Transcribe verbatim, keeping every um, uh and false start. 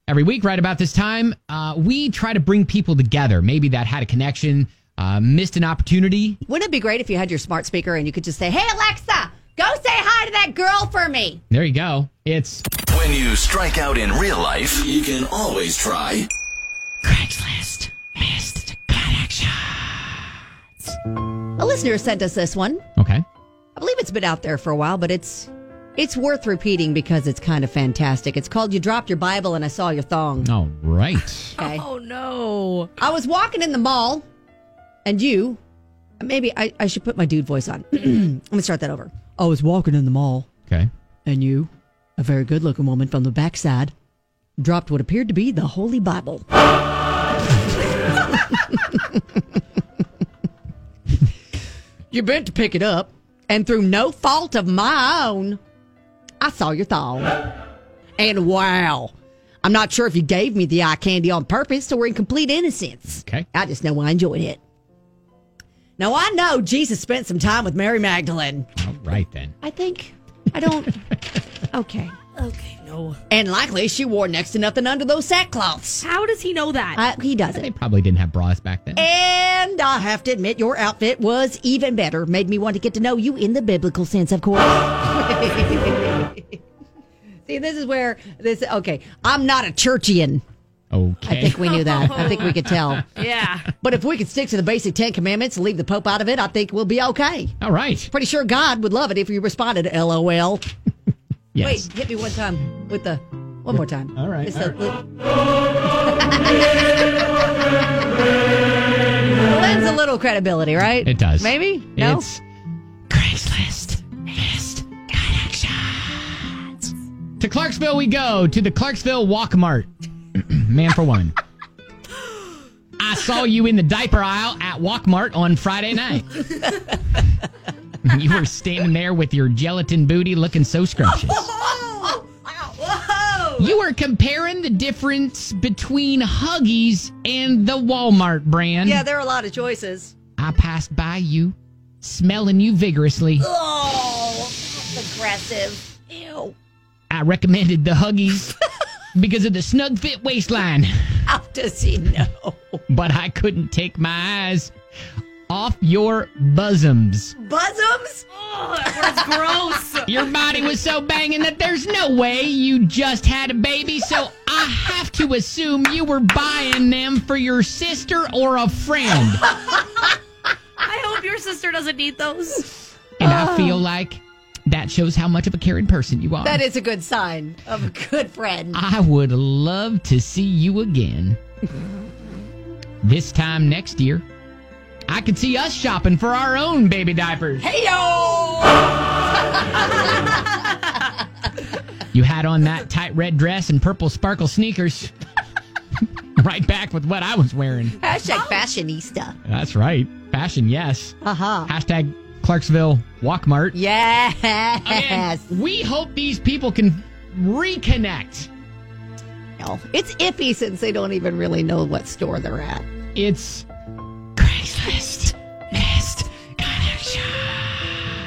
Every week, right about this time, uh, we try to bring people together. Maybe that had a connection, uh, missed an opportunity. Wouldn't it be great if you had your smart speaker and you could just say, hey, Alexa, go say hi to that girl for me? There you go. It's... When you strike out in real life, you can always try Craigslist Missed Connections. A listener sent us this one. Okay. I believe it's been out there for a while, but it's it's worth repeating because it's kind of fantastic. It's called You Dropped Your Bible and I Saw Your Thong. All right. Okay. Oh, no. I was walking in the mall, and you, maybe I, I should put my dude voice on. Let me start that over. I was walking in the mall. Okay. And you, a very good-looking woman from the backside, dropped what appeared to be the Holy Bible. You bent to pick it up, and through no fault of my own, I saw your thong. And wow, I'm not sure if you gave me the eye candy on purpose or in complete innocence. Okay. I just know I enjoyed it. Now, I know Jesus spent some time with Mary Magdalene. All right, then. I think, I don't, okay. Okay, no. And likely she wore next to nothing under those sackcloths. How does he know that? Uh, he They doesn't. probably didn't have bras back then. And I have to admit, your outfit was even better. Made me want to get to know you in the biblical sense, of course. See, this is where this, okay, I'm not a churchian. Okay. I think we knew that. I think we could tell. Yeah. But if we could stick to the basic Ten Commandments and leave the Pope out of it, I think we'll be okay. All right. Pretty sure God would love it if you responded, L O L. Yes. Wait, hit me one time with the, one more time. All right, It's all a- lends a little credibility, right? It does. Maybe? No? It's Craigslist Missed Connections. To Clarksville we go, to the Clarksville Walk Mart. Man for one. I saw you in the diaper aisle at Walmart on Friday night. You were standing there with your gelatin booty looking so scrumptious. You were comparing the difference between Huggies and the Walmart brand. Yeah, there are a lot of choices. I passed by you, smelling you vigorously. Oh, that's aggressive. Ew. I recommended the Huggies because of the snug fit waistline. How does he know? But I couldn't take my eyes off your bosoms. Bosoms? Oh, that word's gross. Your body was so banging that there's no way you just had a baby, so I have to assume you were buying them for your sister or a friend. I hope your sister doesn't need those. And I feel like that shows how much of a caring person you are. That is a good sign of a good friend. I would love to see you again. This time next year, I could see us shopping for our own baby diapers. Hey-yo! You had on that tight red dress and purple sparkle sneakers. Right back with what I was wearing. Hashtag fashionista. That's right. Fashion, yes. Uh-huh. Hashtag Clarksville Walkmart. Yes. Again, we hope these people can reconnect. No, it's iffy since they don't even really know what store they're at. It's Craigslist.